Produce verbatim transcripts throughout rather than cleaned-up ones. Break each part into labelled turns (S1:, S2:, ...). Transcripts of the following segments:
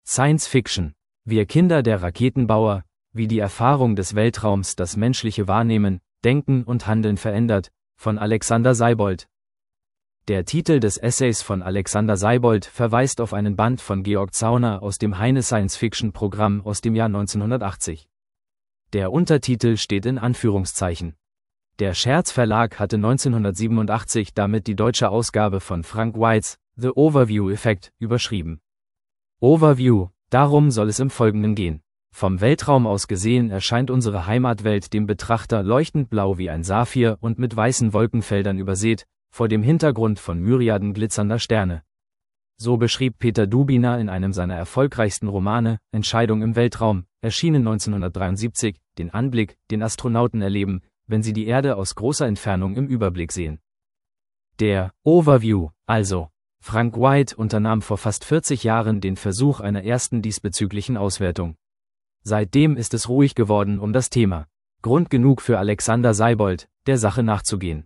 S1: Science Fiction. Wir Kinder der Raketenbauer, wie die Erfahrung des Weltraums das menschliche Wahrnehmen, Denken und Handeln verändert, von Alexander Seibold. Der Titel des Essays von Alexander Seibold verweist auf einen Band von Georg Zauner aus dem Heine Science-Fiction-Programm aus dem Jahr neunzehnhundertachtzig. Der Untertitel steht in Anführungszeichen. Der Scherz Verlag hatte neunzehnhundertsiebenundachtzig damit die deutsche Ausgabe von Frank Whites The Overview Effect überschrieben. Overview, darum soll es im Folgenden gehen. Vom Weltraum aus gesehen erscheint unsere Heimatwelt dem Betrachter leuchtend blau wie ein Saphir und mit weißen Wolkenfeldern übersät, vor dem Hintergrund von Myriaden glitzernder Sterne. So beschrieb Peter Dubina in einem seiner erfolgreichsten Romane, Entscheidung im Weltraum, erschienen neunzehnhundertdreiundsiebzig, den Anblick, den Astronauten erleben, wenn sie die Erde aus großer Entfernung im Überblick sehen. Der Overview, also. Frank White unternahm vor fast vierzig Jahren den Versuch einer ersten diesbezüglichen Auswertung. Seitdem ist es ruhig geworden um das Thema. Grund genug für Alexander Seibold, der Sache nachzugehen.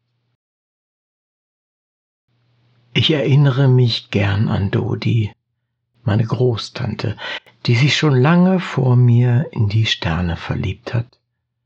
S2: Ich erinnere mich gern an Dodi, meine Großtante, die sich schon lange vor mir in die Sterne verliebt hat.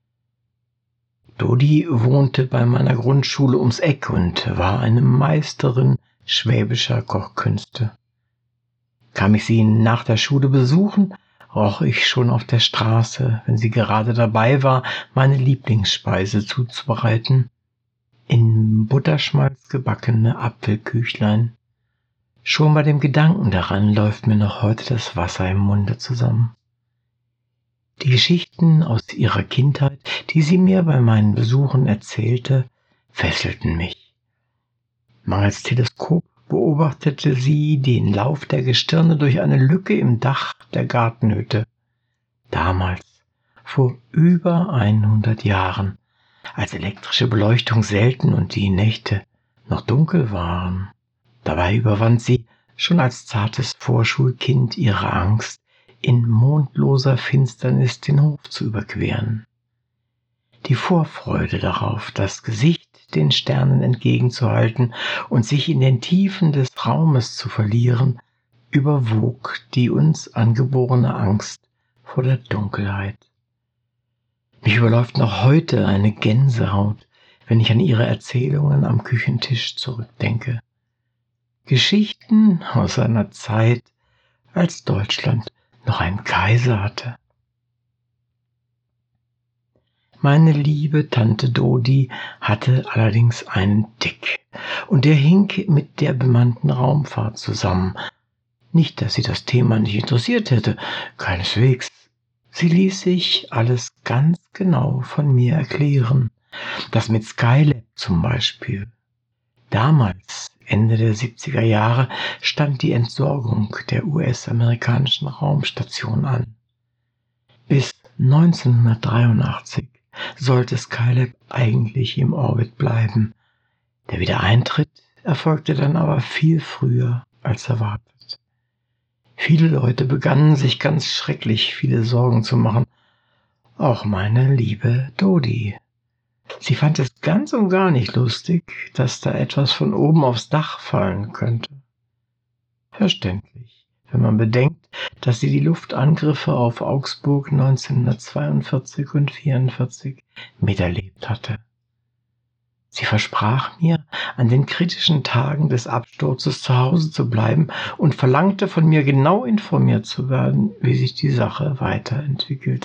S2: Dodi wohnte bei meiner Grundschule ums Eck und war eine Meisterin schwäbischer Kochkünste. Kam ich sie nach der Schule besuchen, roch ich schon auf der Straße, wenn sie gerade dabei war, meine Lieblingsspeise zuzubereiten, in Butterschmalz gebackene Apfelküchlein. Schon bei dem Gedanken daran läuft mir noch heute das Wasser im Munde zusammen. Die Geschichten aus ihrer Kindheit, die sie mir bei meinen Besuchen erzählte, fesselten mich. Mangels Teleskop beobachtete sie den Lauf der Gestirne durch eine Lücke im Dach der Gartenhütte. Damals, vor über hundert Jahren, als elektrische Beleuchtung selten und die Nächte noch dunkel waren. Dabei überwand sie schon als zartes Vorschulkind ihre Angst, in mondloser Finsternis den Hof zu überqueren. Die Vorfreude darauf, das Gesicht den Sternen entgegenzuhalten und sich in den Tiefen des Raumes zu verlieren, überwog die uns angeborene Angst vor der Dunkelheit. Mich überläuft noch heute eine Gänsehaut, wenn ich an ihre Erzählungen am Küchentisch zurückdenke. Geschichten aus einer Zeit, als Deutschland noch einen Kaiser hatte. Meine liebe Tante Dodi hatte allerdings einen Tick, und der hing mit der bemannten Raumfahrt zusammen. Nicht, dass sie das Thema nicht interessiert hätte, keineswegs. Sie ließ sich alles ganz genau von mir erklären. Das mit Skylab zum Beispiel. Damals, Ende der siebziger Jahre, stand die Entsorgung der U S-amerikanischen Raumstation an. Bis neunzehnhundertdreiundachtzig sollte Skylab eigentlich im Orbit bleiben. Der Wiedereintritt erfolgte dann aber viel früher als erwartet. Viele Leute begannen sich ganz schrecklich viele Sorgen zu machen. Auch meine liebe Dodi. Sie fand es ganz und gar nicht lustig, dass da etwas von oben aufs Dach fallen könnte. Verständlich, wenn man bedenkt, dass sie die Luftangriffe auf Augsburg neunzehnhundertzweiundvierzig und vierundvierzig miterlebt hatte. Sie versprach mir, an den kritischen Tagen des Absturzes zu Hause zu bleiben und verlangte von mir, genau informiert zu werden, wie sich die Sache weiterentwickelte.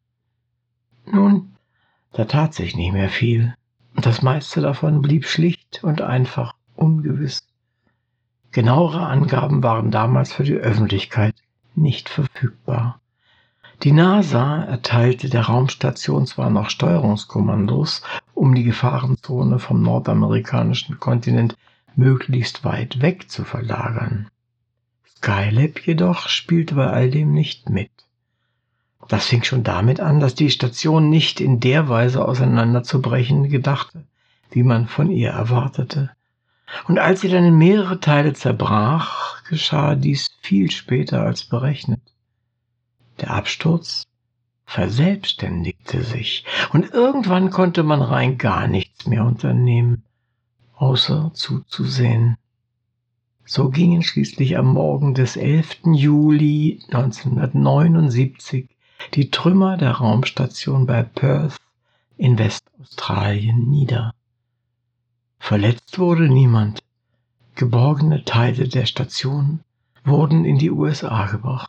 S2: Nun, da tat sich nicht mehr viel, und das meiste davon blieb schlicht und einfach ungewiss. Genauere Angaben waren damals für die Öffentlichkeit nicht verfügbar. Die NASA erteilte der Raumstation zwar noch Steuerungskommandos, um die Gefahrenzone vom nordamerikanischen Kontinent möglichst weit weg zu verlagern. Skylab jedoch spielte bei all dem nicht mit. Das fing schon damit an, dass die Station nicht in der Weise auseinanderzubrechen gedachte, wie man von ihr erwartete. Und als sie dann in mehrere Teile zerbrach, geschah dies viel später als berechnet. Der Absturz verselbstständigte sich, und irgendwann konnte man rein gar nichts mehr unternehmen, außer zuzusehen. So gingen schließlich am Morgen des elften Juli neunzehnhundertneunundsiebzig die Trümmer der Raumstation bei Perth in Westaustralien nieder. Verletzt wurde niemand. Geborgene Teile der Station wurden in die U S A gebracht.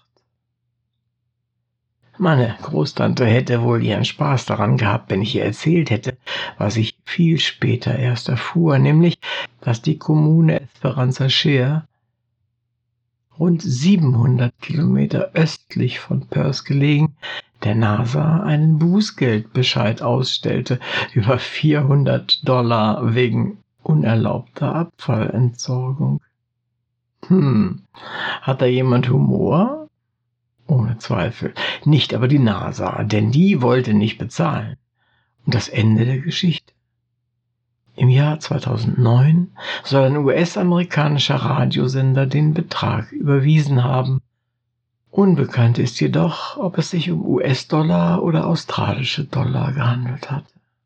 S2: Meine Großtante hätte wohl ihren Spaß daran gehabt, wenn ich ihr erzählt hätte, was ich viel später erst erfuhr, nämlich, dass die Kommune Esperanza Share, rund siebenhundert Kilometer östlich von Perth gelegen, der NASA einen Bußgeldbescheid ausstellte über vierhundert Dollar wegen unerlaubter Abfallentsorgung. Hm, hat da jemand Humor? Ohne Zweifel. Nicht aber die NASA, denn die wollte nicht bezahlen. Und das Ende der Geschichte. Im Jahr zweitausendneun soll ein U S-amerikanischer Radiosender den Betrag überwiesen haben. Unbekannt ist jedoch, ob es sich um U S-Dollar oder australische Dollar gehandelt hat.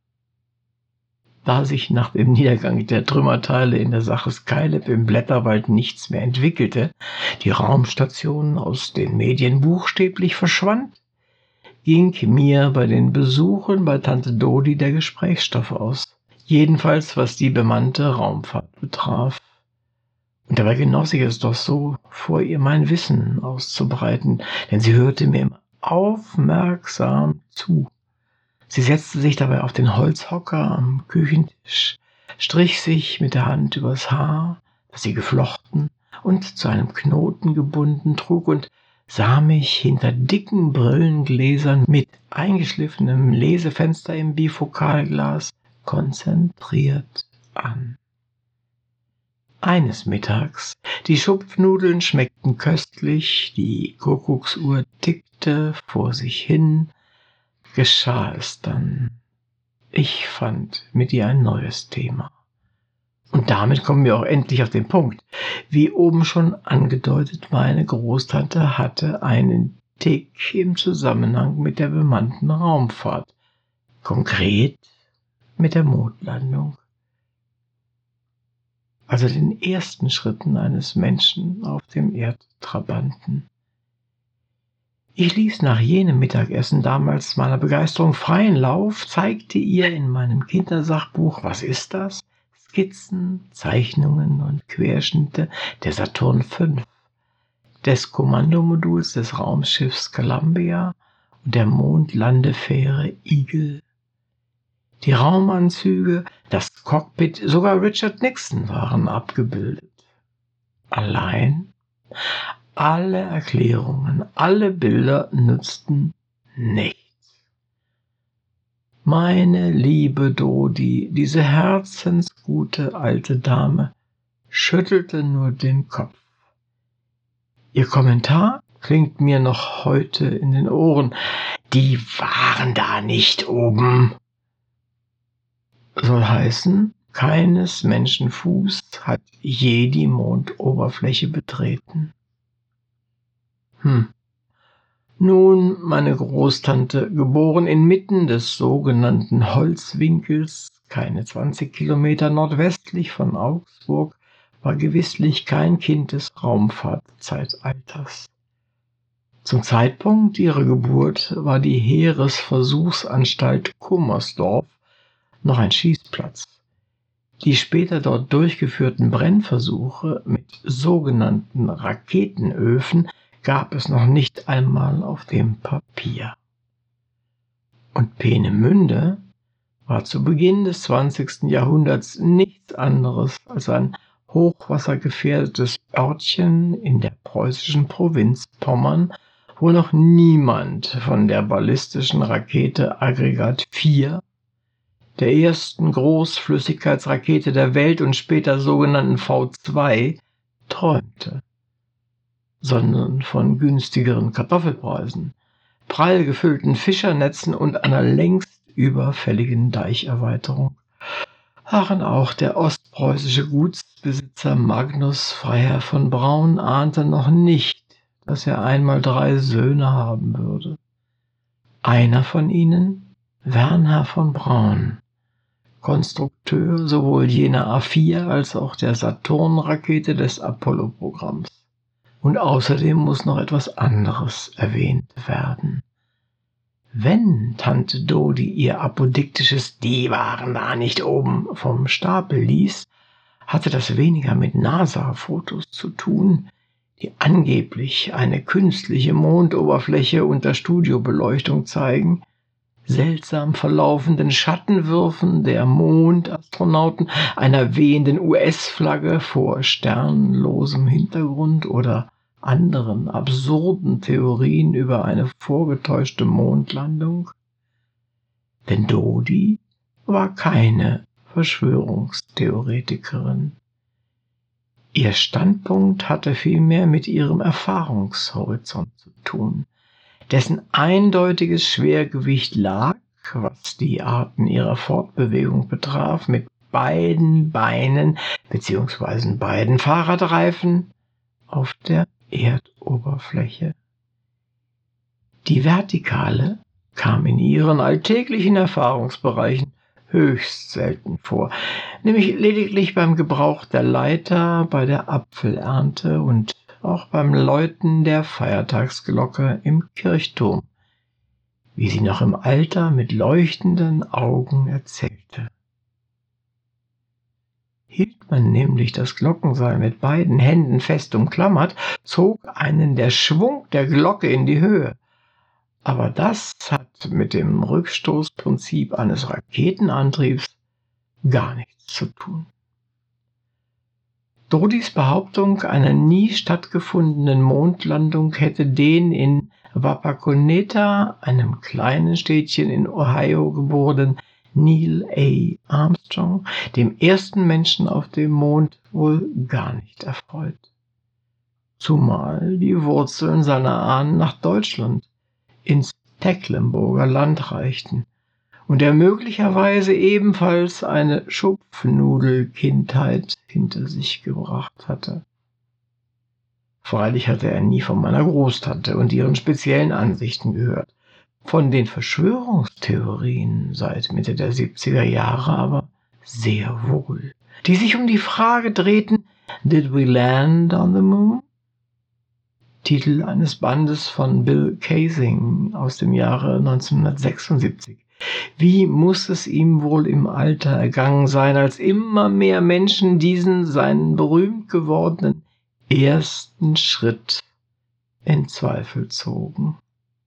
S2: Da sich nach dem Niedergang der Trümmerteile in der Sache Skylab im Blätterwald nichts mehr entwickelte, die Raumstation aus den Medien buchstäblich verschwand, ging mir bei den Besuchen bei Tante Dodi der Gesprächsstoff aus. Jedenfalls was die bemannte Raumfahrt betraf. Und dabei genoss ich es doch so, vor ihr mein Wissen auszubreiten, denn sie hörte mir immer aufmerksam zu. Sie setzte sich dabei auf den Holzhocker am Küchentisch, strich sich mit der Hand übers Haar, das sie geflochten und zu einem Knoten gebunden trug, und sah mich hinter dicken Brillengläsern mit eingeschliffenem Lesefenster im Bifokalglas konzentriert an. Eines Mittags, die Schupfnudeln schmeckten köstlich, die Kuckucksuhr tickte vor sich hin, geschah es dann. Ich fand mit ihr ein neues Thema. Und damit kommen wir auch endlich auf den Punkt. Wie oben schon angedeutet, meine Großtante hatte einen Tick im Zusammenhang mit der bemannten Raumfahrt. Konkret mit der Mondlandung. Also den ersten Schritten eines Menschen auf dem Erdtrabanten. Ich ließ nach jenem Mittagessen damals meiner Begeisterung freien Lauf, zeigte ihr in meinem Kindersachbuch, was ist das? Skizzen, Zeichnungen und Querschnitte der Saturn fünf, des Kommandomoduls des Raumschiffs Columbia und der Mondlandefähre Eagle. Die Raumanzüge, das Cockpit, sogar Richard Nixon waren abgebildet. Allein alle Erklärungen, alle Bilder nützten nichts. Meine liebe Dodi, diese herzensgute alte Dame, schüttelte nur den Kopf. Ihr Kommentar klingt mir noch heute in den Ohren. Die waren da nicht oben. Soll heißen, keines Menschen Fuß hat je die Mondoberfläche betreten. Hm. Nun, meine Großtante, geboren inmitten des sogenannten Holzwinkels, keine zwanzig Kilometer nordwestlich von Augsburg, war gewisslich kein Kind des Raumfahrtzeitalters. Zum Zeitpunkt ihrer Geburt war die Heeresversuchsanstalt Kummersdorf noch ein Schießplatz. Die später dort durchgeführten Brennversuche mit sogenannten Raketenöfen gab es noch nicht einmal auf dem Papier. Und Peenemünde war zu Beginn des zwanzigsten Jahrhunderts nichts anderes als ein hochwassergefährdetes Örtchen in der preußischen Provinz Pommern, wo noch niemand von der ballistischen Rakete Aggregat vier, der ersten Großflüssigkeitsrakete der Welt und später sogenannten V zwei, träumte, sondern von günstigeren Kartoffelpreisen, prall gefüllten Fischernetzen und einer längst überfälligen Deicherweiterung. Aachen auch der ostpreußische Gutsbesitzer Magnus Freiherr von Braun ahnte noch nicht, dass er einmal drei Söhne haben würde. Einer von ihnen, Wernher von Braun, Konstrukteur Konstrukteur sowohl jener A vier als auch der Saturn-Rakete des Apollo-Programms. Und außerdem muss noch etwas anderes erwähnt werden. Wenn Tante Dodi ihr apodiktisches „Die waren da nicht oben" vom Stapel ließ, hatte das weniger mit NASA-Fotos zu tun, die angeblich eine künstliche Mondoberfläche unter Studiobeleuchtung zeigen, seltsam verlaufenden Schattenwürfen der Mondastronauten, einer wehenden U S-Flagge vor sternlosem Hintergrund oder anderen absurden Theorien über eine vorgetäuschte Mondlandung. Denn Dodi war keine Verschwörungstheoretikerin. Ihr Standpunkt hatte vielmehr mit ihrem Erfahrungshorizont zu tun, dessen eindeutiges Schwergewicht lag, was die Arten ihrer Fortbewegung betraf, mit beiden Beinen bzw. beiden Fahrradreifen auf der Erdoberfläche. Die Vertikale kam in ihren alltäglichen Erfahrungsbereichen höchst selten vor, nämlich lediglich beim Gebrauch der Leiter, bei der Apfelernte und auch beim Läuten der Feiertagsglocke im Kirchturm, wie sie noch im Alter mit leuchtenden Augen erzählte. Hielt man nämlich das Glockenseil mit beiden Händen fest umklammert, zog einen der Schwung der Glocke in die Höhe. Aber das hat mit dem Rückstoßprinzip eines Raketenantriebs gar nichts zu tun. Dodis Behauptung einer nie stattgefundenen Mondlandung hätte den in Wapakoneta, einem kleinen Städtchen in Ohio, geborenen Neil A. Armstrong, dem ersten Menschen auf dem Mond, wohl gar nicht erfreut. Zumal die Wurzeln seiner Ahnen nach Deutschland ins Tecklenburger Land reichten und er möglicherweise ebenfalls eine Schupfnudelkindheit hinter sich gebracht hatte. Freilich hatte er nie von meiner Großtante und ihren speziellen Ansichten gehört, von den Verschwörungstheorien seit Mitte der siebziger Jahre aber sehr wohl, die sich um die Frage drehten: Did we land on the moon? Titel eines Bandes von Bill Kaysing aus dem Jahre neunzehnhundertsechsundsiebzig. Wie muss es ihm wohl im Alter ergangen sein, als immer mehr Menschen diesen seinen berühmt gewordenen ersten Schritt in Zweifel zogen.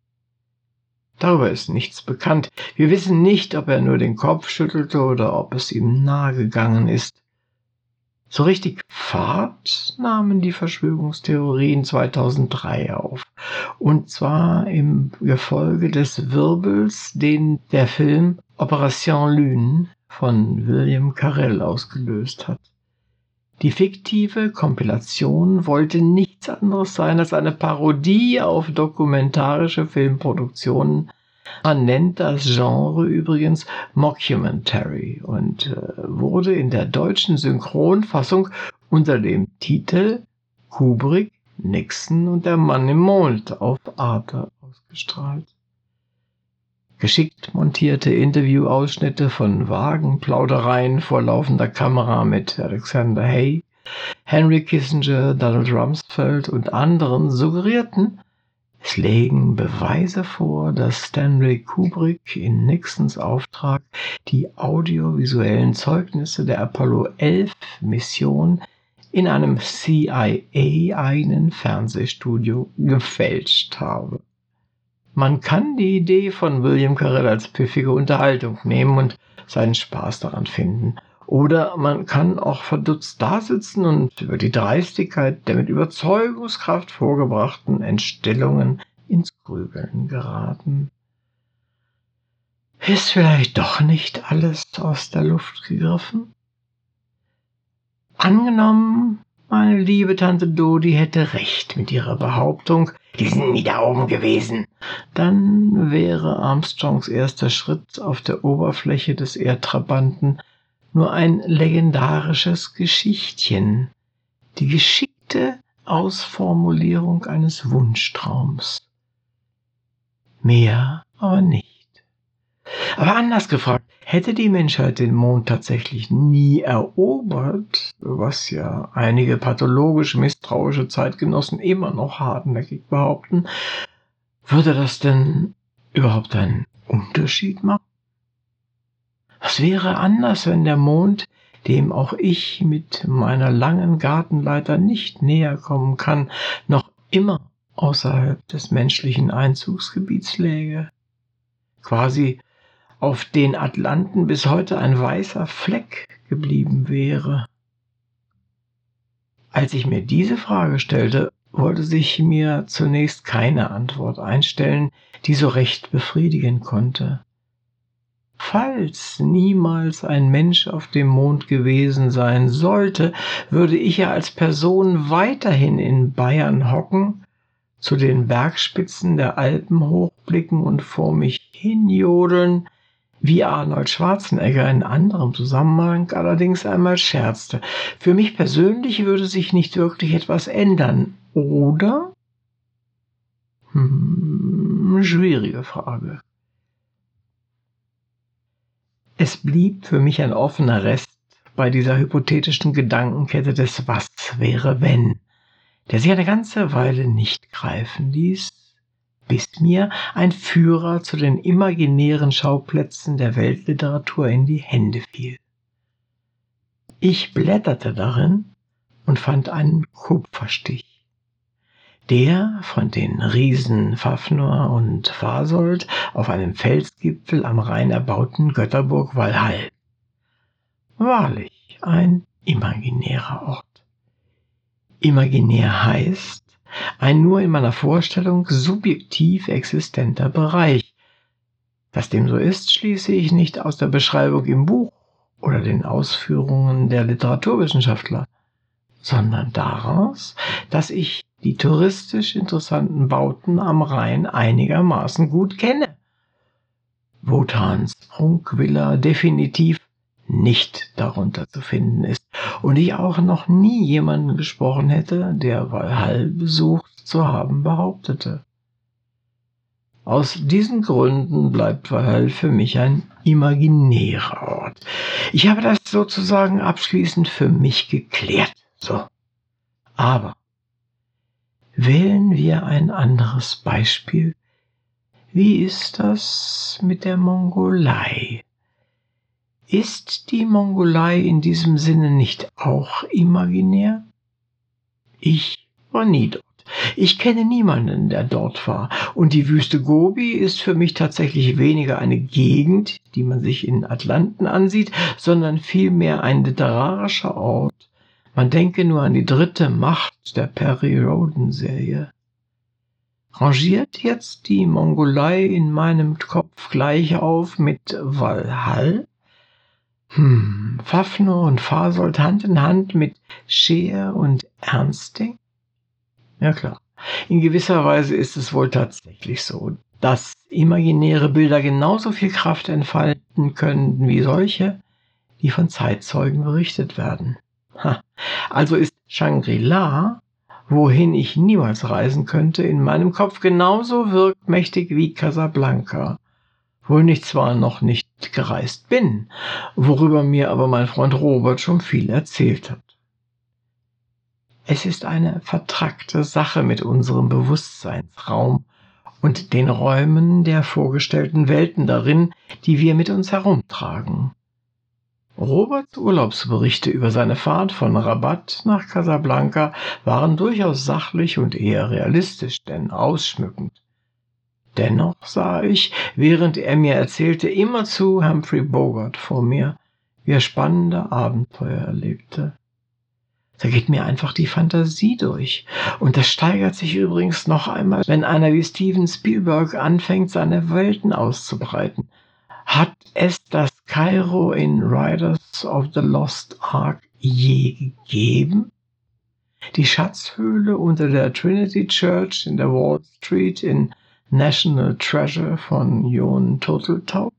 S2: Darüber ist nichts bekannt. Wir wissen nicht, ob er nur den Kopf schüttelte oder ob es ihm nahe gegangen ist. So richtig Fahrt nahmen die Verschwörungstheorien zweitausenddrei auf. Und zwar im Gefolge des Wirbels, den der Film Opération Lune von William Carell ausgelöst hat. Die fiktive Kompilation wollte nichts anderes sein als eine Parodie auf dokumentarische Filmproduktionen. Man nennt das Genre übrigens Mockumentary und äh, wurde in der deutschen Synchronfassung unter dem Titel Kubrick, Nixon und der Mann im Mond auf Arte ausgestrahlt. Geschickt montierte Interviewausschnitte von vagen Plaudereien vor laufender Kamera mit Alexander Hay, Henry Kissinger, Donald Rumsfeld und anderen suggerierten, es lägen Beweise vor, dass Stanley Kubrick in Nixons Auftrag die audiovisuellen Zeugnisse der Apollo elf Mission in einem C I A-eigenen Fernsehstudio gefälscht habe. Man kann die Idee von William Carell als pfiffige Unterhaltung nehmen und seinen Spaß daran finden. Oder man kann auch verdutzt dasitzen und über die Dreistigkeit der mit Überzeugungskraft vorgebrachten Entstellungen ins Grübeln geraten. Ist vielleicht doch nicht alles aus der Luft gegriffen? Angenommen, meine liebe Tante Dodi hätte recht mit ihrer Behauptung, die sind nie da oben gewesen, dann wäre Armstrongs erster Schritt auf der Oberfläche des Erdtrabanten nur ein legendarisches Geschichtchen, die geschickte Ausformulierung eines Wunschtraums. Mehr aber nicht. Aber anders gefragt, hätte die Menschheit den Mond tatsächlich nie erobert, was ja einige pathologisch misstrauische Zeitgenossen immer noch hartnäckig behaupten, würde das denn überhaupt einen Unterschied machen? Was wäre anders, wenn der Mond, dem auch ich mit meiner langen Gartenleiter nicht näher kommen kann, noch immer außerhalb des menschlichen Einzugsgebiets läge? Quasi auf den Atlanten bis heute ein weißer Fleck geblieben wäre. Als ich mir diese Frage stellte, wollte sich mir zunächst keine Antwort einstellen, die so recht befriedigen konnte. Falls niemals ein Mensch auf dem Mond gewesen sein sollte, würde ich ja als Person weiterhin in Bayern hocken, zu den Bergspitzen der Alpen hochblicken und vor mich hinjodeln, wie Arnold Schwarzenegger in anderem Zusammenhang allerdings einmal scherzte. Für mich persönlich würde sich nicht wirklich etwas ändern, oder? Hm, schwierige Frage. Es blieb für mich ein offener Rest bei dieser hypothetischen Gedankenkette des Was wäre wenn, der sich eine ganze Weile nicht greifen ließ, bis mir ein Führer zu den imaginären Schauplätzen der Weltliteratur in die Hände fiel. Ich blätterte darin und fand einen Kupferstich, der von den Riesen Fafnir und Fasold auf einem Felsgipfel am Rhein erbauten Götterburg Walhall. Wahrlich ein imaginärer Ort. Imaginär heißt, ein nur in meiner Vorstellung subjektiv existenter Bereich. Dass dem so ist, schließe ich nicht aus der Beschreibung im Buch oder den Ausführungen der Literaturwissenschaftler, sondern daraus, dass ich die touristisch interessanten Bauten am Rhein einigermaßen gut kenne. Wotans Prunkvilla definitiv nicht darunter zu finden ist und ich auch noch nie jemanden gesprochen hätte, der Walhall besucht zu haben behauptete. Aus diesen Gründen bleibt Walhall für mich ein imaginärer Ort. Ich habe das sozusagen abschließend für mich geklärt. So. Aber wählen wir ein anderes Beispiel. Wie ist das mit der Mongolei? Ist die Mongolei in diesem Sinne nicht auch imaginär? Ich war nie dort. Ich kenne niemanden, der dort war. Und die Wüste Gobi ist für mich tatsächlich weniger eine Gegend, die man sich in Atlanten ansieht, sondern vielmehr ein literarischer Ort. Man denke nur an die dritte Macht der Perry-Rhodan-Serie. Rangiert jetzt die Mongolei in meinem Kopf gleich auf mit Walhall? Hm, Fafnir und Fasold Hand in Hand mit Scheer und Ernsting? Ja klar, in gewisser Weise ist es wohl tatsächlich so, dass imaginäre Bilder genauso viel Kraft entfalten können wie solche, die von Zeitzeugen berichtet werden. Ha, also ist Shangri-La, wohin ich niemals reisen könnte, in meinem Kopf genauso wirkmächtig wie Casablanca, wohin ich zwar noch nicht gereist bin, worüber mir aber mein Freund Robert schon viel erzählt hat. Es ist eine vertrackte Sache mit unserem Bewusstseinsraum und den Räumen der vorgestellten Welten darin, die wir mit uns herumtragen. Roberts Urlaubsberichte über seine Fahrt von Rabat nach Casablanca waren durchaus sachlich und eher realistisch, denn ausschmückend. Dennoch sah ich, während er mir erzählte, immerzu Humphrey Bogart vor mir, wie er spannende Abenteuer erlebte. Da geht mir einfach die Fantasie durch. Und das steigert sich übrigens noch einmal, wenn einer wie Steven Spielberg anfängt, seine Welten auszubreiten. Hat es das Kairo in Riders of the Lost Ark je gegeben? Die Schatzhöhle unter der Trinity Church in der Wall Street in National Treasure von Jon Turteltaub?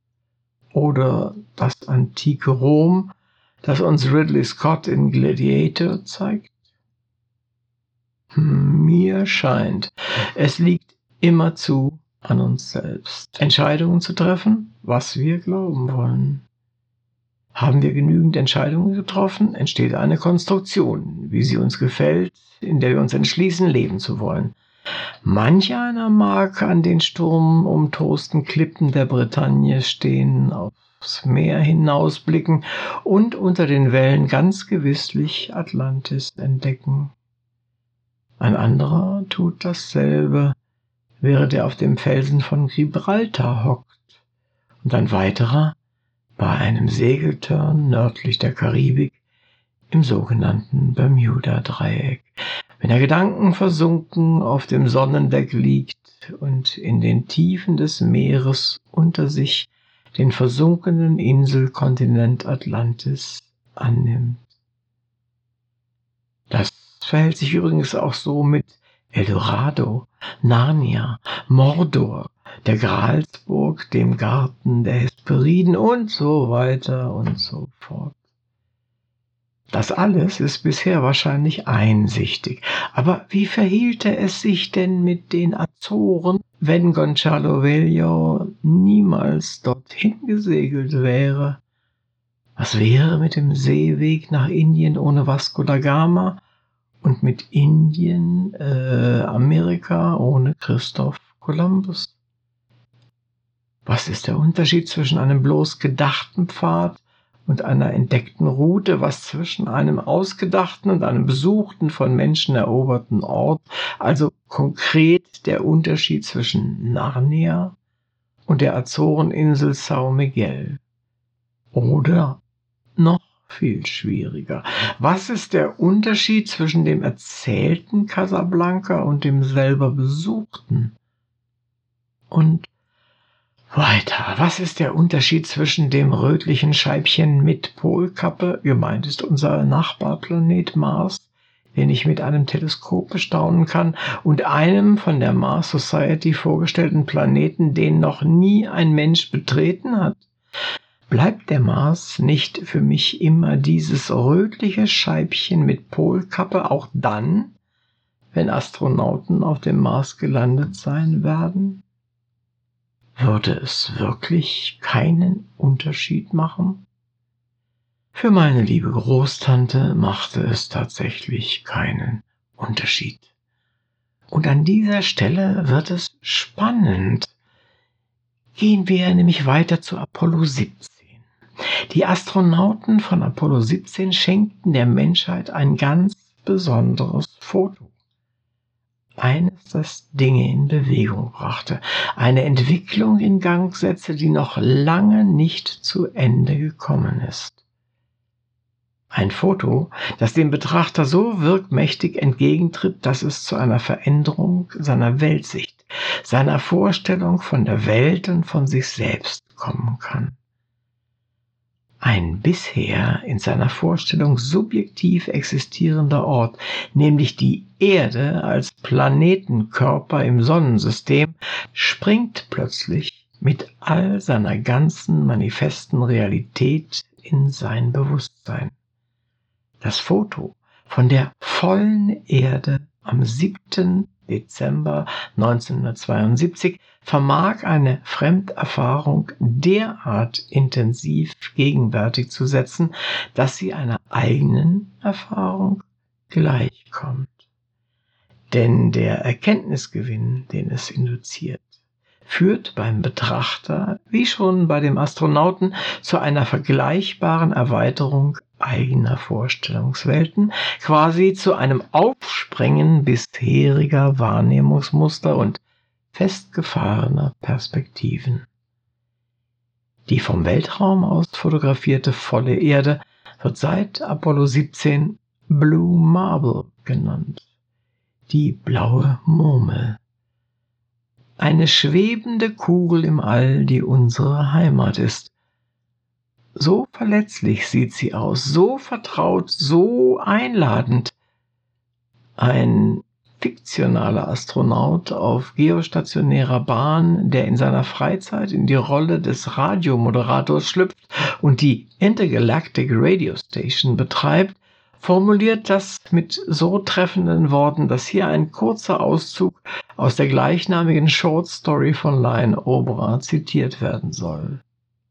S2: Oder das antike Rom, das uns Ridley Scott in Gladiator zeigt? Hm, mir scheint, es liegt immerzu an uns selbst, Entscheidungen zu treffen, was wir glauben wollen. Haben wir genügend Entscheidungen getroffen, entsteht eine Konstruktion, wie sie uns gefällt, in der wir uns entschließen, leben zu wollen. Manch einer mag an den sturmumtosten Klippen der Bretagne stehen, aufs Meer hinausblicken und unter den Wellen ganz gewisslich Atlantis entdecken. Ein anderer tut dasselbe, während er auf dem Felsen von Gibraltar hockt, und ein weiterer bei einem Segeltörn nördlich der Karibik im sogenannten Bermuda-Dreieck, wenn er gedankenversunken auf dem Sonnendeck liegt und in den Tiefen des Meeres unter sich den versunkenen Inselkontinent Atlantis annimmt. Das verhält sich übrigens auch so mit Eldorado, Narnia, Mordor, der Gralsburg, dem Garten der Hesperiden und so weiter und so fort. Das alles ist bisher wahrscheinlich einsichtig. Aber wie verhielte es sich denn mit den Azoren, wenn Gonzalo Velho niemals dorthin gesegelt wäre? Was wäre mit dem Seeweg nach Indien ohne Vasco da Gama und mit Indien, äh, Amerika ohne Christoph Kolumbus? Was ist der Unterschied zwischen einem bloß gedachten Pfad und einer entdeckten Route, was zwischen einem ausgedachten und einem besuchten, von Menschen eroberten Ort, also konkret der Unterschied zwischen Narnia und der Azoreninsel São Miguel? Oder noch viel schwieriger, was ist der Unterschied zwischen dem erzählten Casablanca und dem selber besuchten? Und weiter, was ist der Unterschied zwischen dem rötlichen Scheibchen mit Polkappe, gemeint ist unser Nachbarplanet Mars, den ich mit einem Teleskop bestaunen kann, und einem von der Mars Society vorgestellten Planeten, den noch nie ein Mensch betreten hat? Bleibt der Mars nicht für mich immer dieses rötliche Scheibchen mit Polkappe auch dann, wenn Astronauten auf dem Mars gelandet sein werden? Würde es wirklich keinen Unterschied machen? Für meine liebe Großtante machte es tatsächlich keinen Unterschied. Und an dieser Stelle wird es spannend. Gehen wir nämlich weiter zu Apollo siebzehn. Die Astronauten von Apollo siebzehn schenkten der Menschheit ein ganz besonderes Foto. Eines, das Dinge in Bewegung brachte, eine Entwicklung in Gang setzte, die noch lange nicht zu Ende gekommen ist. Ein Foto, das dem Betrachter so wirkmächtig entgegentritt, dass es zu einer Veränderung seiner Weltsicht, seiner Vorstellung von der Welt und von sich selbst kommen kann. Ein bisher in seiner Vorstellung subjektiv existierender Ort, nämlich die Erde als Planetenkörper im Sonnensystem, springt plötzlich mit all seiner ganzen manifesten Realität in sein Bewusstsein. Das Foto von der vollen Erde am siebten Dezember neunzehnhundertzweiundsiebzig vermag eine Fremderfahrung derart intensiv gegenwärtig zu setzen, dass sie einer eigenen Erfahrung gleichkommt. Denn der Erkenntnisgewinn, den es induziert, führt beim Betrachter, wie schon bei dem Astronauten, zu einer vergleichbaren Erweiterung eigener Vorstellungswelten, quasi zu einem Aufsprengen bisheriger Wahrnehmungsmuster und festgefahrener Perspektiven. Die vom Weltraum aus fotografierte volle Erde wird seit Apollo siebzehn Blue Marble genannt, die blaue Murmel. Eine schwebende Kugel im All, die unsere Heimat ist. So verletzlich sieht sie aus, so vertraut, so einladend. Ein fiktionaler Astronaut auf geostationärer Bahn, der in seiner Freizeit in die Rolle des Radiomoderators schlüpft und die Intergalactic Radio Station betreibt, formuliert das mit so treffenden Worten, dass hier ein kurzer Auszug aus der gleichnamigen Short Story von Lion Oberer zitiert werden soll.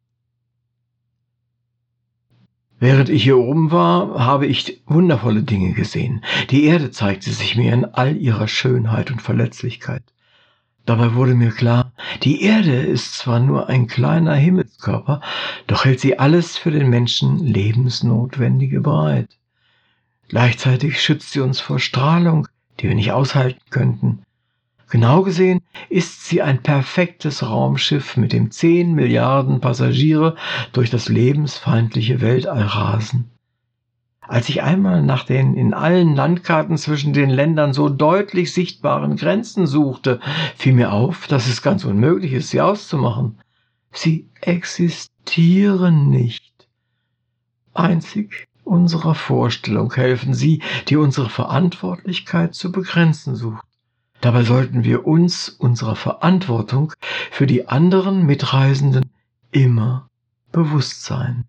S2: Während ich hier oben war, habe ich wundervolle Dinge gesehen. Die Erde zeigte sich mir in all ihrer Schönheit und Verletzlichkeit. Dabei wurde mir klar, die Erde ist zwar nur ein kleiner Himmelskörper, doch hält sie alles für den Menschen Lebensnotwendige bereit. Gleichzeitig schützt sie uns vor Strahlung, die wir nicht aushalten könnten. Genau gesehen ist sie ein perfektes Raumschiff, mit dem zehn Milliarden Passagiere durch das lebensfeindliche Weltall rasen. Als ich einmal nach den in allen Landkarten zwischen den Ländern so deutlich sichtbaren Grenzen suchte, fiel mir auf, dass es ganz unmöglich ist, sie auszumachen. Sie existieren nicht. Einzig unserer Vorstellung helfen sie, die unsere Verantwortlichkeit zu begrenzen sucht. Dabei sollten wir uns unserer Verantwortung für die anderen Mitreisenden immer bewusst sein.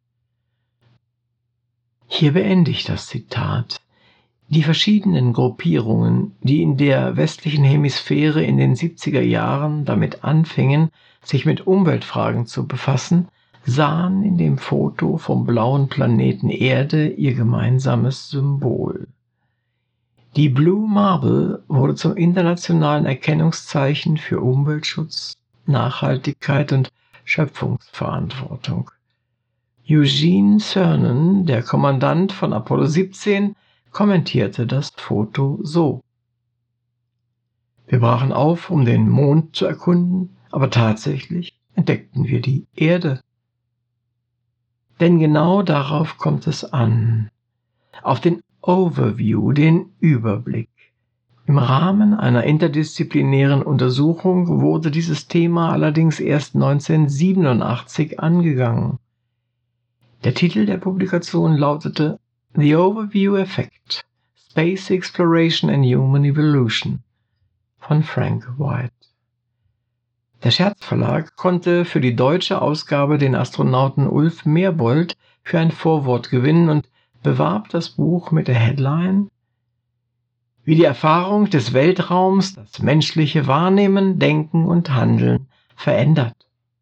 S2: Hier beende ich das Zitat. Die verschiedenen Gruppierungen, die in der westlichen Hemisphäre in den siebziger Jahren damit anfingen, sich mit Umweltfragen zu befassen, sahen in dem Foto vom blauen Planeten Erde ihr gemeinsames Symbol. Die Blue Marble wurde zum internationalen Erkennungszeichen für Umweltschutz, Nachhaltigkeit und Schöpfungsverantwortung. Eugene Cernan, der Kommandant von Apollo siebzehn, kommentierte das Foto so: Wir brachen auf, um den Mond zu erkunden, aber tatsächlich entdeckten wir die Erde. Denn genau darauf kommt es an, auf den Overview, den Überblick. Im Rahmen einer interdisziplinären Untersuchung wurde dieses Thema allerdings erst neunzehnhundertsiebenundachtzig angegangen. Der Titel der Publikation lautete The Overview Effect, Space Exploration and Human Evolution von Frank White. Der Scherz Verlag konnte für die deutsche Ausgabe den Astronauten Ulf Merbold für ein Vorwort gewinnen und bewarb das Buch mit der Headline Wie die Erfahrung des Weltraums das menschliche Wahrnehmen, Denken und Handeln verändert.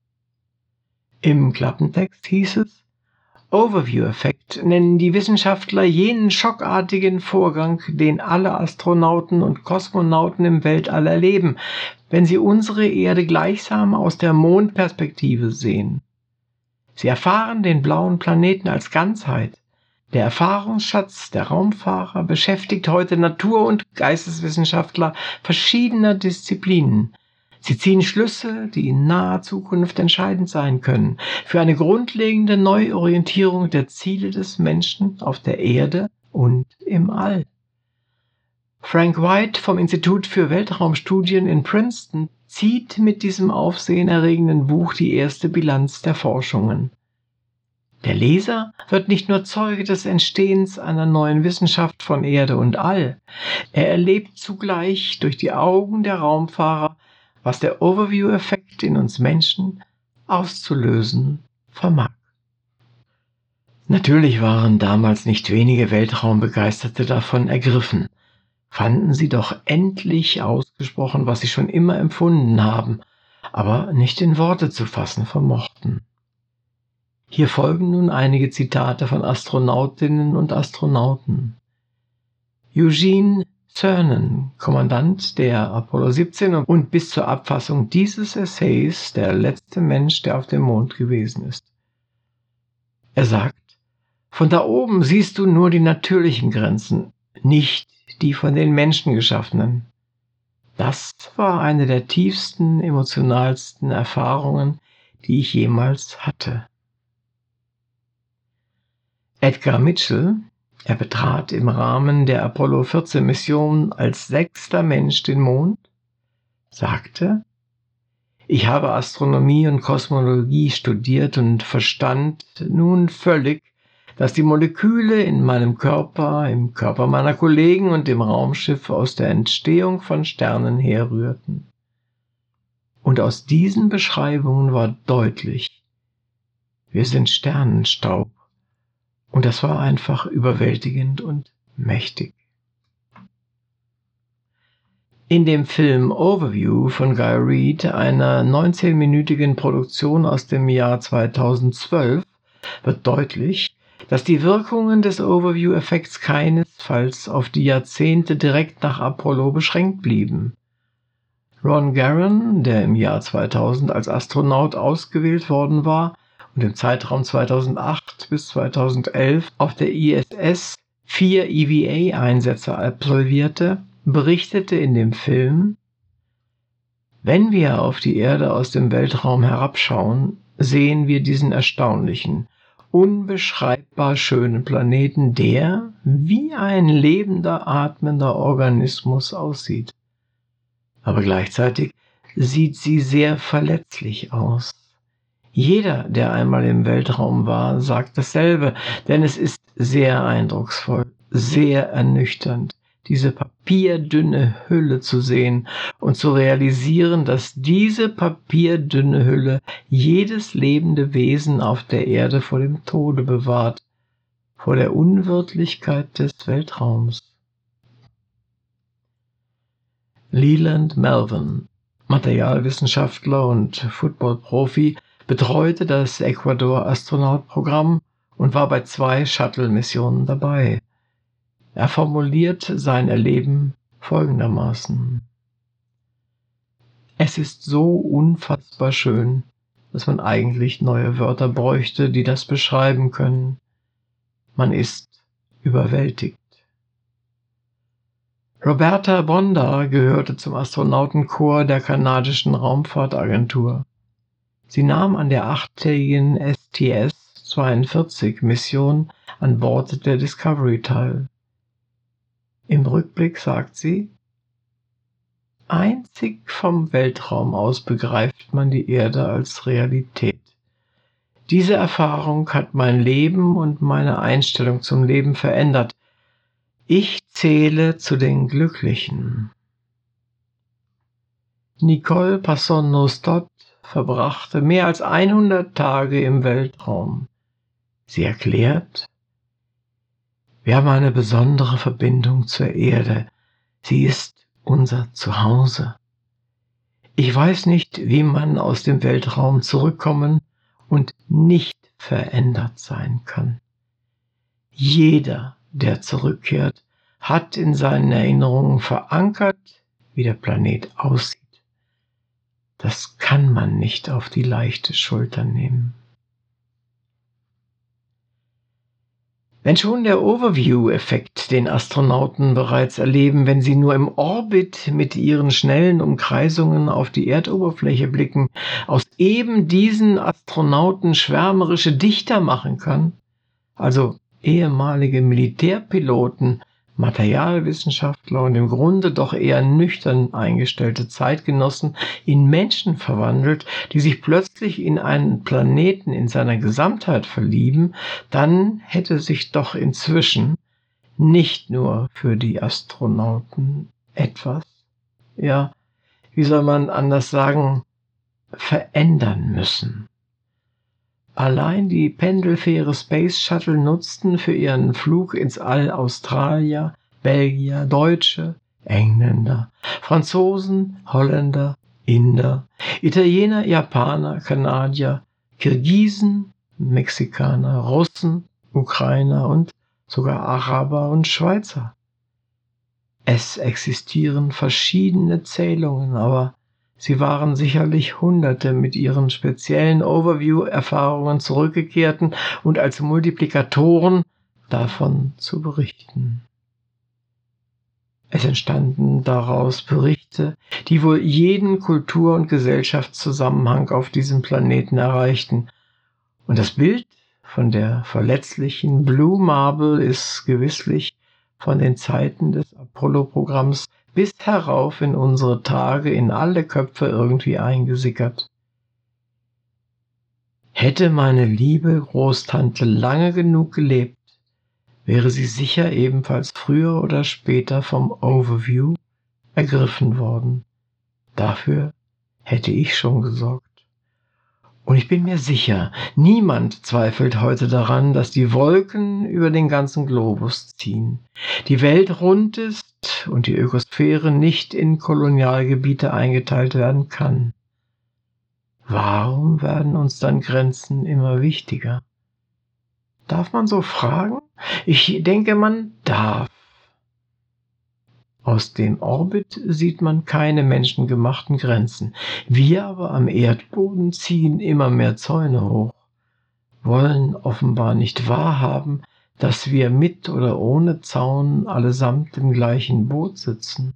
S2: Im Klappentext hieß es: Overview-Effekt nennen die Wissenschaftler jenen schockartigen Vorgang, den alle Astronauten und Kosmonauten im Weltall erleben, wenn sie unsere Erde gleichsam aus der Mondperspektive sehen. Sie erfahren den blauen Planeten als Ganzheit. Der Erfahrungsschatz der Raumfahrer beschäftigt heute Natur- und Geisteswissenschaftler verschiedener Disziplinen. Sie ziehen Schlüsse, die in naher Zukunft entscheidend sein können für eine grundlegende Neuorientierung der Ziele des Menschen auf der Erde und im All. Frank White vom Institut für Weltraumstudien in Princeton zieht mit diesem aufsehenerregenden Buch die erste Bilanz der Forschungen. Der Leser wird nicht nur Zeuge des Entstehens einer neuen Wissenschaft von Erde und All, er erlebt zugleich durch die Augen der Raumfahrer, was der Overview-Effekt in uns Menschen auszulösen vermag. Natürlich waren damals nicht wenige Weltraumbegeisterte davon ergriffen, fanden sie doch endlich ausgesprochen, was sie schon immer empfunden haben, aber nicht in Worte zu fassen vermochten. Hier folgen nun einige Zitate von Astronautinnen und Astronauten. Eugene Cernan, Kommandant der Apollo siebzehn und bis zur Abfassung dieses Essays der letzte Mensch, der auf dem Mond gewesen ist. Er sagt: Von da oben siehst du nur die natürlichen Grenzen, nicht die von den Menschen geschaffenen. Das war eine der tiefsten, emotionalsten Erfahrungen, die ich jemals hatte. Edgar Mitchell, er betrat im Rahmen der Apollo vierzehn Mission als sechster Mensch den Mond, sagte: Ich habe Astronomie und Kosmologie studiert und verstand nun völlig, dass die Moleküle in meinem Körper, im Körper meiner Kollegen und im Raumschiff aus der Entstehung von Sternen herrührten. Und aus diesen Beschreibungen war deutlich: Wir sind Sternenstaub Und das war einfach überwältigend und mächtig. In dem Film Overview von Guy Reed, einer neunzehnminütigen Produktion aus dem Jahr zweitausendzwölf, wird deutlich, dass die Wirkungen des Overview-Effekts keinesfalls auf die Jahrzehnte direkt nach Apollo beschränkt blieben. Ron Garan, der im Jahr zweitausend als Astronaut ausgewählt worden war und im Zeitraum zweitausendacht bis zweitausendelf auf der I S S vier E V A-Einsätze absolvierte, berichtete in dem Film: Wenn wir auf die Erde aus dem Weltraum herabschauen, sehen wir diesen erstaunlichen, unbeschreibbar schönen Planeten, der wie ein lebender, atmender Organismus aussieht. Aber gleichzeitig sieht sie sehr verletzlich aus. Jeder, der einmal im Weltraum war, sagt dasselbe, denn es ist sehr eindrucksvoll, sehr ernüchternd, diese papierdünne Hülle zu sehen und zu realisieren, dass diese papierdünne Hülle jedes lebende Wesen auf der Erde vor dem Tode bewahrt, vor der Unwirtlichkeit des Weltraums. Leland Melvin, Materialwissenschaftler und Football-Profi, betreute das Ecuador-Astronaut-Programm und war bei zwei Shuttle-Missionen dabei. Er formuliert sein Erleben folgendermaßen: Es ist so unfassbar schön, dass man eigentlich neue Wörter bräuchte, die das beschreiben können. Man ist überwältigt. Roberta Bonda gehörte zum Astronautenkorps der kanadischen Raumfahrtagentur. Sie nahm an der achttägigen S T S zweiundvierzig Mission an Bord der Discovery teil. Im Rückblick sagt sie: Einzig vom Weltraum aus begreift man die Erde als Realität. Diese Erfahrung hat mein Leben und meine Einstellung zum Leben verändert. Ich zähle zu den Glücklichen. Nicole Passonneau-Stott verbrachte mehr als hundert Tage im Weltraum. Sie erklärt: Wir haben eine besondere Verbindung zur Erde. Sie ist unser Zuhause. Ich weiß nicht, wie man aus dem Weltraum zurückkommen und nicht verändert sein kann. Jeder, der zurückkehrt, hat in seinen Erinnerungen verankert, wie der Planet aussieht. Das kann man nicht auf die leichte Schulter nehmen. Wenn schon der Overview-Effekt den Astronauten bereits erleben, wenn sie nur im Orbit mit ihren schnellen Umkreisungen auf die Erdoberfläche blicken, aus eben diesen Astronauten schwärmerische Dichter machen kann, also ehemalige Militärpiloten, Materialwissenschaftler und im Grunde doch eher nüchtern eingestellte Zeitgenossen in Menschen verwandelt, die sich plötzlich in einen Planeten in seiner Gesamtheit verlieben, dann hätte sich doch inzwischen nicht nur für die Astronauten etwas, ja, wie soll man anders sagen, verändern müssen. Allein die Pendelfähre Space Shuttle nutzten für ihren Flug ins All Australier, Belgier, Deutsche, Engländer, Franzosen, Holländer, Inder, Italiener, Japaner, Kanadier, Kirgisen, Mexikaner, Russen, Ukrainer und sogar Araber und Schweizer. Es existieren verschiedene Zählungen, aber sie waren sicherlich Hunderte mit ihren speziellen Overview-Erfahrungen zurückgekehrten und als Multiplikatoren davon zu berichten. Es entstanden daraus Berichte, die wohl jeden Kultur- und Gesellschaftszusammenhang auf diesem Planeten erreichten. Und das Bild von der verletzlichen Blue Marble ist gewisslich von den Zeiten des Apollo-Programms bis herauf in unsere Tage in alle Köpfe irgendwie eingesickert. Hätte meine liebe Großtante lange genug gelebt, wäre sie sicher ebenfalls früher oder später vom Overview ergriffen worden. Dafür hätte ich schon gesorgt. Und ich bin mir sicher, niemand zweifelt heute daran, dass die Wolken über den ganzen Globus ziehen, die Welt rund ist und die Ökosphäre nicht in Kolonialgebiete eingeteilt werden kann. Warum werden uns dann Grenzen immer wichtiger? Darf man so fragen? Ich denke, man darf. Aus dem Orbit sieht man keine menschengemachten Grenzen. Wir aber am Erdboden ziehen immer mehr Zäune hoch, wollen offenbar nicht wahrhaben, dass wir mit oder ohne Zaun allesamt im gleichen Boot sitzen.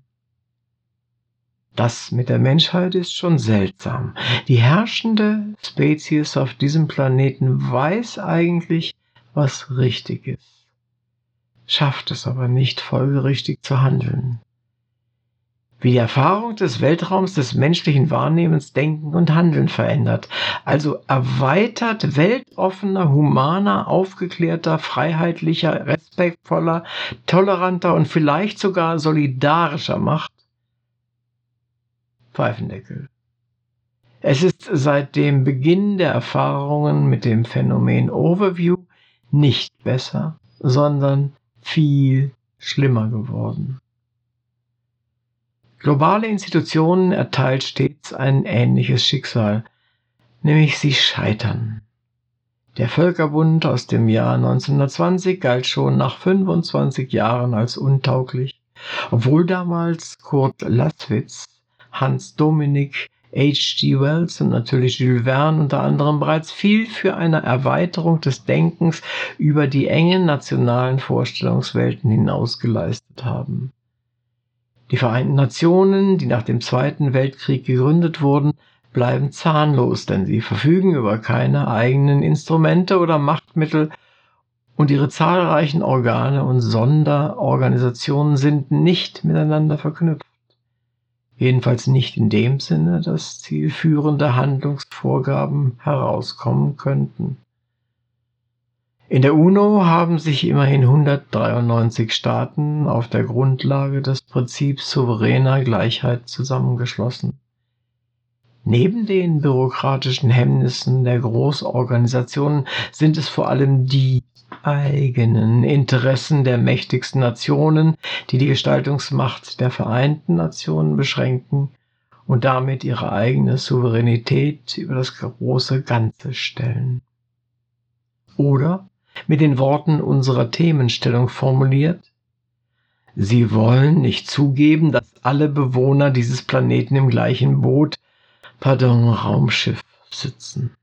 S2: Das mit der Menschheit ist schon seltsam. Die herrschende Spezies auf diesem Planeten weiß eigentlich, was richtig ist, schafft es aber nicht, folgerichtig zu handeln. Wie die Erfahrung des Weltraums des menschlichen Wahrnehmens Denken und Handeln verändert, also erweitert, weltoffener, humaner, aufgeklärter, freiheitlicher, respektvoller, toleranter und vielleicht sogar solidarischer macht. Pfeifendeckel. Es ist seit dem Beginn der Erfahrungen mit dem Phänomen Overview nicht besser, sondern viel schlimmer geworden. Globale Institutionen erteilt stets ein ähnliches Schicksal, nämlich sie scheitern. Der Völkerbund aus dem Jahr neunzehnhundertzwanzig galt schon nach fünfundzwanzig Jahren als untauglich, obwohl damals Kurt Laßwitz, Hans Dominik, H G Wells und natürlich Jules Verne unter anderem bereits viel für eine Erweiterung des Denkens über die engen nationalen Vorstellungswelten hinaus geleistet haben. Die Vereinten Nationen, die nach dem Zweiten Weltkrieg gegründet wurden, bleiben zahnlos, denn sie verfügen über keine eigenen Instrumente oder Machtmittel und ihre zahlreichen Organe und Sonderorganisationen sind nicht miteinander verknüpft. Jedenfalls nicht in dem Sinne, dass zielführende Handlungsvorgaben herauskommen könnten. In der UNO haben sich immerhin hundertdreiundneunzig Staaten auf der Grundlage des Prinzips souveräner Gleichheit zusammengeschlossen. Neben den bürokratischen Hemmnissen der Großorganisationen sind es vor allem die eigenen Interessen der mächtigsten Nationen, die die Gestaltungsmacht der Vereinten Nationen beschränken und damit ihre eigene Souveränität über das große Ganze stellen. Oder mit den Worten unserer Themenstellung formuliert: Sie wollen nicht zugeben, dass alle Bewohner dieses Planeten im gleichen Boot, pardon, Raumschiff sitzen.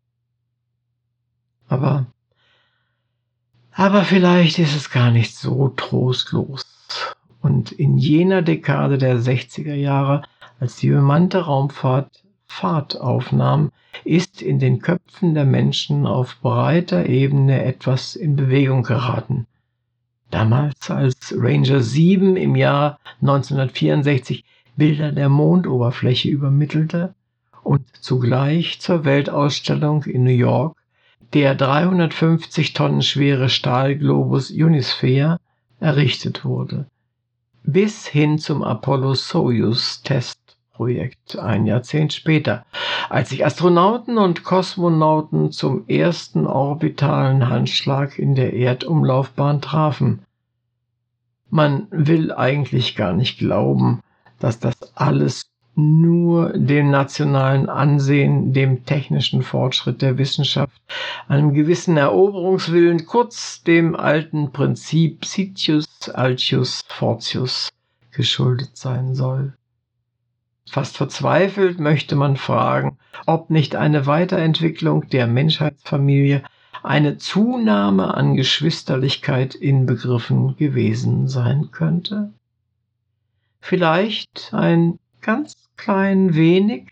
S2: Aber, aber vielleicht ist es gar nicht so trostlos. Und in jener Dekade der sechziger Jahre, als die bemannte Raumfahrt Fahrt aufnahm, ist in den Köpfen der Menschen auf breiter Ebene etwas in Bewegung geraten. Damals, als Ranger sieben im Jahr neunzehnhundertvierundsechzig Bilder der Mondoberfläche übermittelte und zugleich zur Weltausstellung in New York der dreihundertfünfzig Tonnen schwere Stahlglobus Unisphere errichtet wurde, bis hin zum Apollo-Soyuz-Testprojekt ein Jahrzehnt später, als sich Astronauten und Kosmonauten zum ersten orbitalen Handschlag in der Erdumlaufbahn trafen. Man will eigentlich gar nicht glauben, dass das alles nur dem nationalen Ansehen, dem technischen Fortschritt der Wissenschaft, einem gewissen Eroberungswillen, kurz dem alten Prinzip Citius, Altius, Fortius, geschuldet sein soll. Fast verzweifelt möchte man fragen, ob nicht eine Weiterentwicklung der Menschheitsfamilie, eine Zunahme an Geschwisterlichkeit inbegriffen gewesen sein könnte? Vielleicht ein ganz klein wenig?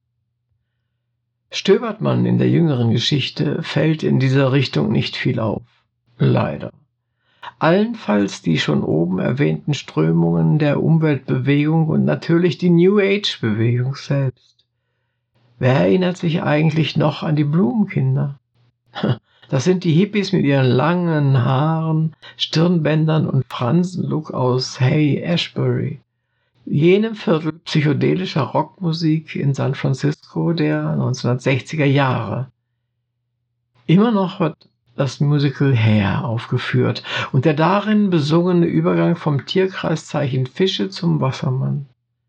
S2: Stöbert man in der jüngeren Geschichte, fällt in dieser Richtung nicht viel auf. Leider. Allenfalls die schon oben erwähnten Strömungen der Umweltbewegung und natürlich die New Age-Bewegung selbst. Wer erinnert sich eigentlich noch an die Blumenkinder? Das sind die Hippies mit ihren langen Haaren, Stirnbändern und Fransenlook aus Hey Ashbury. jenem Viertel psychedelischer Rockmusik in San Francisco der neunzehnhundertsechziger Jahre. Immer noch wird das Musical Hair aufgeführt und der darin besungene Übergang vom Tierkreiszeichen Fische zum Wassermann.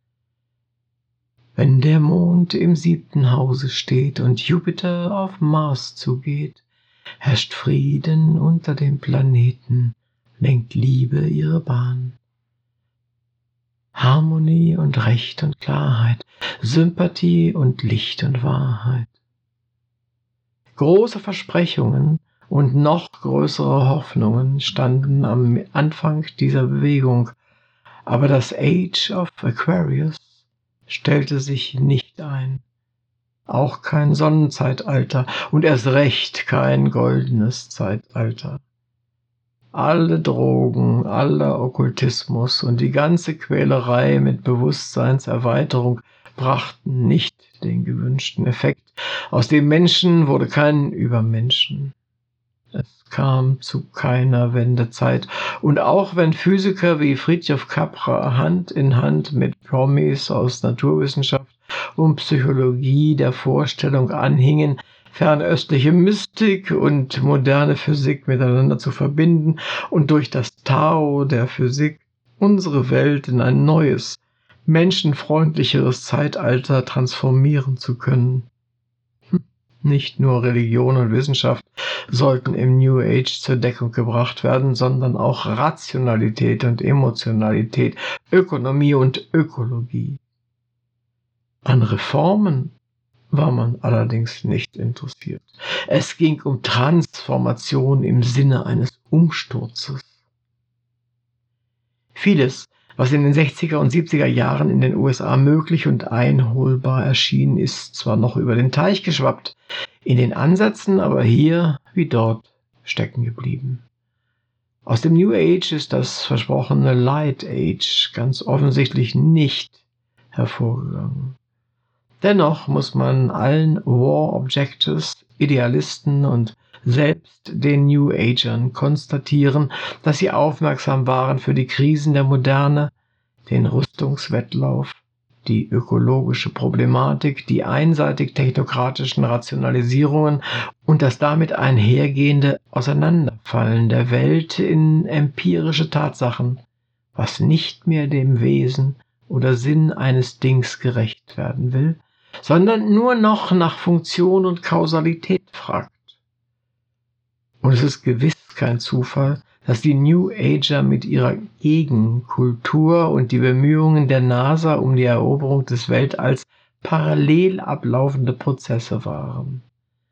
S2: Wenn der Mond im siebten Hause steht und Jupiter auf Mars zugeht, herrscht Frieden unter den Planeten, lenkt Liebe ihre Bahn. Harmonie und Recht und Klarheit, Sympathie und Licht und Wahrheit. Große Versprechungen und noch größere Hoffnungen standen am Anfang dieser Bewegung, aber das Age of Aquarius stellte sich nicht ein. Auch kein Sonnenzeitalter und erst recht kein goldenes Zeitalter. Alle Drogen, aller Okkultismus und die ganze Quälerei mit Bewusstseinserweiterung brachten nicht den gewünschten Effekt. Aus dem Menschen wurde kein Übermenschen. Es kam zu keiner Wendezeit. Und auch wenn Physiker wie Fritjof Capra Hand in Hand mit Promis aus Naturwissenschaft und Psychologie der Vorstellung anhingen, fernöstliche Mystik und moderne Physik miteinander zu verbinden und durch das Tao der Physik unsere Welt in ein neues, menschenfreundlicheres Zeitalter transformieren zu können. Nicht nur Religion und Wissenschaft sollten im New Age zur Deckung gebracht werden, sondern auch Rationalität und Emotionalität, Ökonomie und Ökologie. An Reformen war man allerdings nicht interessiert. Es ging um Transformation im Sinne eines Umsturzes. Vieles, was in den sechziger und siebziger Jahren in den U S A möglich und einholbar erschien, ist zwar noch über den Teich geschwappt, in den Ansätzen aber hier wie dort stecken geblieben. Aus dem New Age ist das versprochene Light Age ganz offensichtlich nicht hervorgegangen. Dennoch muss man allen War Objectives, Idealisten und selbst den New Agern konstatieren, dass sie aufmerksam waren für die Krisen der Moderne, den Rüstungswettlauf, die ökologische Problematik, die einseitig technokratischen Rationalisierungen und das damit einhergehende Auseinanderfallen der Welt in empirische Tatsachen, was nicht mehr dem Wesen oder Sinn eines Dings gerecht werden will, sondern nur noch nach Funktion und Kausalität fragt. Und es ist gewiss kein Zufall, dass die New Ager mit ihrer Gegenkultur und die Bemühungen der NASA um die Eroberung des Weltalls parallel ablaufende Prozesse waren.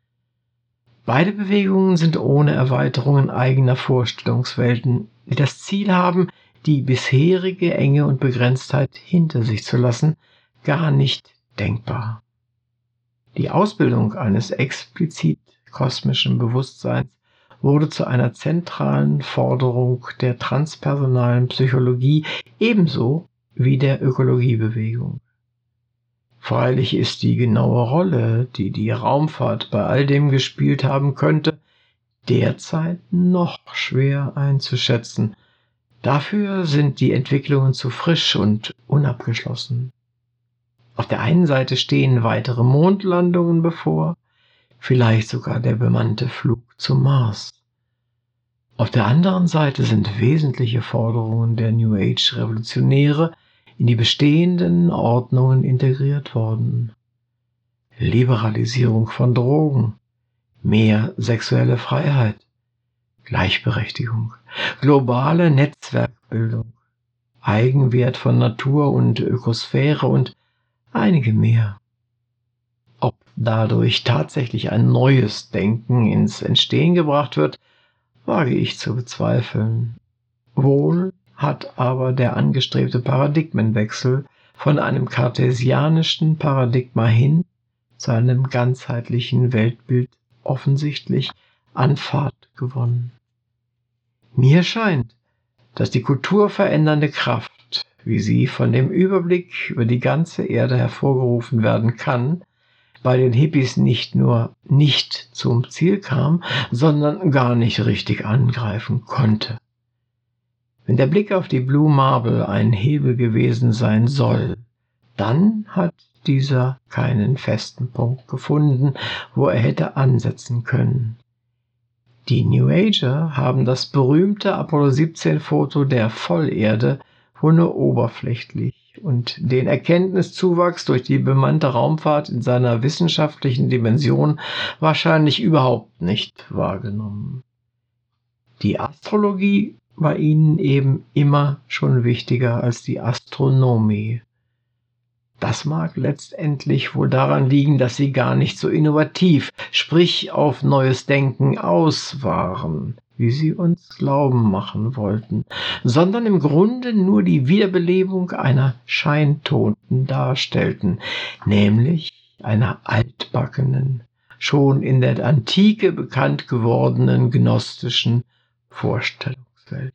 S2: Beide Bewegungen sind ohne Erweiterungen eigener Vorstellungswelten, die das Ziel haben, die bisherige Enge und Begrenztheit hinter sich zu lassen, gar nicht denkbar. Die Ausbildung eines explizit kosmischen Bewusstseins wurde zu einer zentralen Forderung der transpersonalen Psychologie ebenso wie der Ökologiebewegung. Freilich ist die genaue Rolle, die die Raumfahrt bei all dem gespielt haben könnte, derzeit noch schwer einzuschätzen. Dafür sind die Entwicklungen zu frisch und unabgeschlossen. Auf der einen Seite stehen weitere Mondlandungen bevor, vielleicht sogar der bemannte Flug zum Mars. Auf der anderen Seite sind wesentliche Forderungen der New Age Revolutionäre in die bestehenden Ordnungen integriert worden. Liberalisierung von Drogen, mehr sexuelle Freiheit, Gleichberechtigung, globale Netzwerkbildung, Eigenwert von Natur und Ökosphäre und einige mehr. Ob dadurch tatsächlich ein neues Denken ins Entstehen gebracht wird, wage ich zu bezweifeln. Wohl hat aber der angestrebte Paradigmenwechsel von einem kartesianischen Paradigma hin zu einem ganzheitlichen Weltbild offensichtlich an Fahrt gewonnen. Mir scheint, dass die kulturverändernde Kraft, wie sie von dem Überblick über die ganze Erde hervorgerufen werden kann, bei den Hippies nicht nur nicht zum Ziel kam, sondern gar nicht richtig angreifen konnte. Wenn der Blick auf die Blue Marble ein Hebel gewesen sein soll, dann hat dieser keinen festen Punkt gefunden, wo er hätte ansetzen können. Die New Ager haben das berühmte Apollo siebzehn Foto der Vollerde wohl nur oberflächlich und den Erkenntniszuwachs durch die bemannte Raumfahrt in seiner wissenschaftlichen Dimension wahrscheinlich überhaupt nicht wahrgenommen. Die Astrologie war ihnen eben immer schon wichtiger als die Astronomie. Das mag letztendlich wohl daran liegen, dass sie gar nicht so innovativ, sprich auf neues Denken aus waren, wie sie uns glauben machen wollten, sondern im Grunde nur die Wiederbelebung einer Scheintoten darstellten, nämlich einer altbackenen, schon in der Antike bekannt gewordenen gnostischen Vorstellungswelt.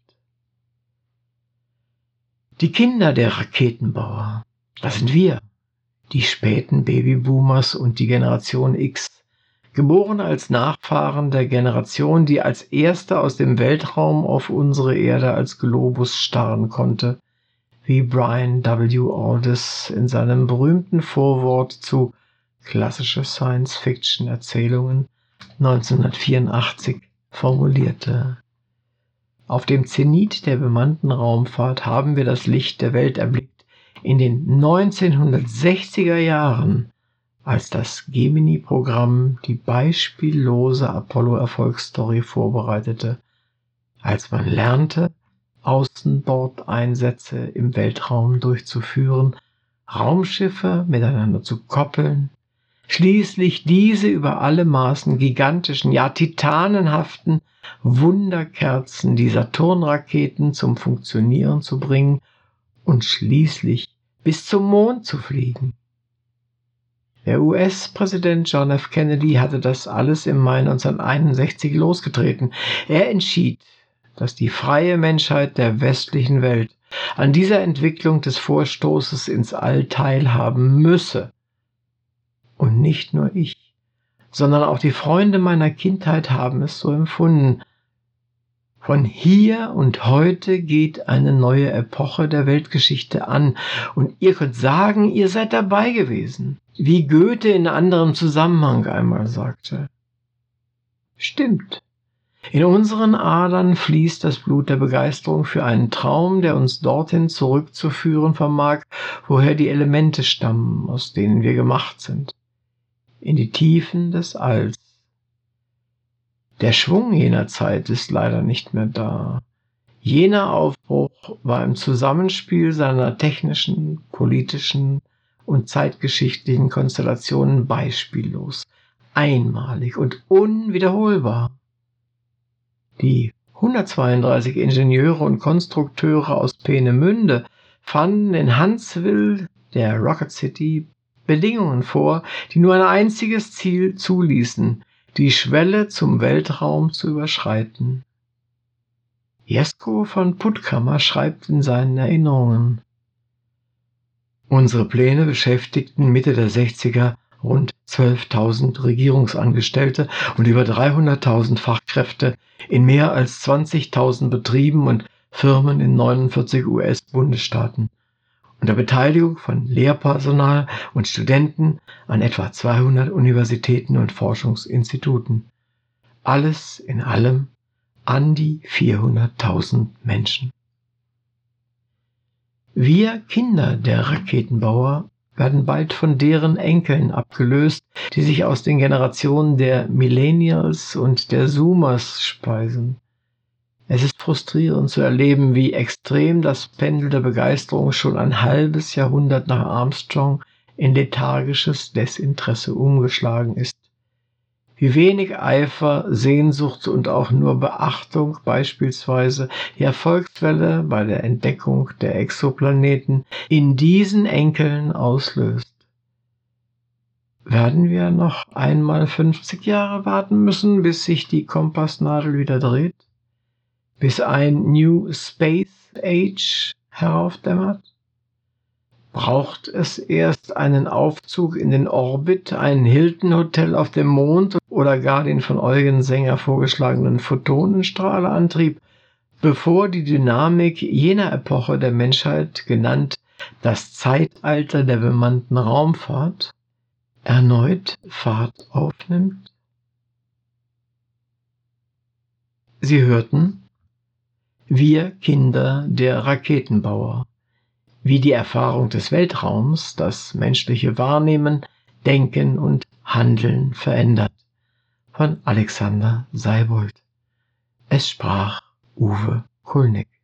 S2: Die Kinder der Raketenbauer, das sind wir, die späten Babyboomers und die Generation X, geboren als Nachfahren der Generation, die als erste aus dem Weltraum auf unsere Erde als Globus starren konnte, wie Brian W. Aldiss in seinem berühmten Vorwort zu Klassische Science-Fiction-Erzählungen neunzehnhundertvierundachtzig formulierte. Auf dem Zenit der bemannten Raumfahrt haben wir das Licht der Welt erblickt, in den neunzehnhundertsechziger Jahren, als das Gemini-Programm die beispiellose Apollo-Erfolgsstory vorbereitete, als man lernte, Außenbordeinsätze im Weltraum durchzuführen, Raumschiffe miteinander zu koppeln, schließlich diese über alle Maßen gigantischen, ja titanenhaften Wunderkerzen, die Saturn-Raketen zum Funktionieren zu bringen und schließlich bis zum Mond zu fliegen. Der U S-Präsident John F. Kennedy hatte das alles im Mai neunzehnhunderteinundsechzig losgetreten. Er entschied, dass die freie Menschheit der westlichen Welt an dieser Entwicklung des Vorstoßes ins All teilhaben müsse. Und nicht nur ich, sondern auch die Freunde meiner Kindheit haben es so empfunden. Von hier und heute geht eine neue Epoche der Weltgeschichte an und ihr könnt sagen, ihr seid dabei gewesen, wie Goethe in anderem Zusammenhang einmal sagte. Stimmt. In unseren Adern fließt das Blut der Begeisterung für einen Traum, der uns dorthin zurückzuführen vermag, woher die Elemente stammen, aus denen wir gemacht sind, in die Tiefen des Alls. Der Schwung jener Zeit ist leider nicht mehr da. Jener Aufbruch war im Zusammenspiel seiner technischen, politischen und zeitgeschichtlichen Konstellationen beispiellos, einmalig und unwiederholbar. Die hundertzweiunddreißig Ingenieure und Konstrukteure aus Peenemünde fanden in Huntsville, der Rocket City, Bedingungen vor, die nur ein einziges Ziel zuließen: die Schwelle zum Weltraum zu überschreiten. Jesko von Puttkammer schreibt in seinen Erinnerungen: Unsere Pläne beschäftigten Mitte der sechziger rund zwölftausend Regierungsangestellte und über dreihunderttausend Fachkräfte in mehr als zwanzigtausend Betrieben und Firmen in neunundvierzig U S-Bundesstaaten. Unter Beteiligung von Lehrpersonal und Studenten an etwa zweihundert Universitäten und Forschungsinstituten. Alles in allem an die vierhunderttausend Menschen. Wir Kinder der Raketenbauer werden bald von deren Enkeln abgelöst, die sich aus den Generationen der Millennials und der Zoomers speisen. Es ist frustrierend zu erleben, wie extrem das Pendel der Begeisterung schon ein halbes Jahrhundert nach Armstrong in lethargisches Desinteresse umgeschlagen ist. Wie wenig Eifer, Sehnsucht und auch nur Beachtung beispielsweise die Erfolgswelle bei der Entdeckung der Exoplaneten in diesen Enkeln auslöst. Werden wir noch einmal fünfzig Jahre warten müssen, bis sich die Kompassnadel wieder dreht? Bis ein New Space Age heraufdämmert? Braucht es erst einen Aufzug in den Orbit, ein Hilton-Hotel auf dem Mond oder gar den von Eugen Sänger vorgeschlagenen Photonenstrahlerantrieb, bevor die Dynamik jener Epoche der Menschheit, genannt das Zeitalter der bemannten Raumfahrt, erneut Fahrt aufnimmt? Sie hörten Wir Kinder der Raketenbauer, wie die Erfahrung des Weltraums das menschliche Wahrnehmen, Denken und Handeln verändert, von Alexander Seibold. Es sprach Uwe Kulnig.